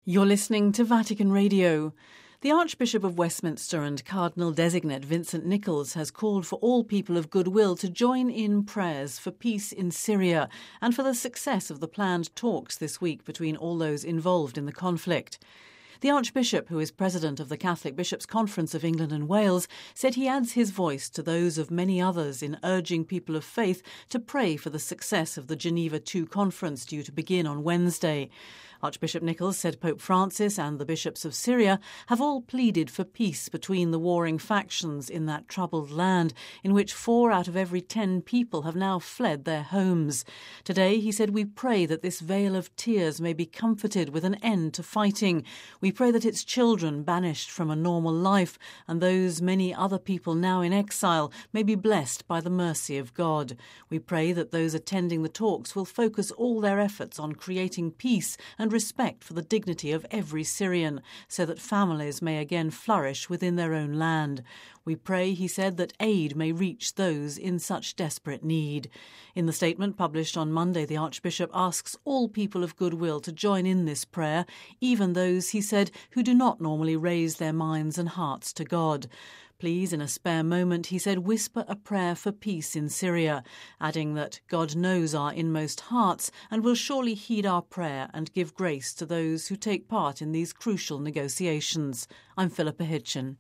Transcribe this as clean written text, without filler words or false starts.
You're listening to Vatican Radio. The Archbishop of Westminster and Cardinal-designate Vincent Nichols has called for all people of goodwill to join in prayers for peace in Syria and for the success of the planned talks this week between all those involved in the conflict. The Archbishop, who is president of the Catholic Bishops' Conference of England and Wales, said he adds his voice to those of many others in urging people of faith to pray for the success of the Geneva II conference due to begin on Wednesday. Archbishop Nichols said Pope Francis and the bishops of Syria have all pleaded for peace between the warring factions in that troubled land, in which 4 out of every 10 people have now fled their homes. Today, he said, we pray that this vale of tears may be comforted with an end to fighting. We pray that its children, banished from a normal life, and those many other people now in exile, may be blessed by the mercy of God. We pray that those attending the talks will focus all their efforts on creating peace and respect for the dignity of every Syrian, so that families may again flourish within their own land. We pray, he said, that aid may reach those in such desperate need. In the statement published on Monday, the Archbishop asks all people of goodwill to join in this prayer, even those, he said, who do not normally raise their minds and hearts to God. Please, in a spare moment, he said, whisper a prayer for peace in Syria, adding that God knows our inmost hearts and will surely heed our prayer and give grace to those who take part in these crucial negotiations. I'm Philippa Hitchin.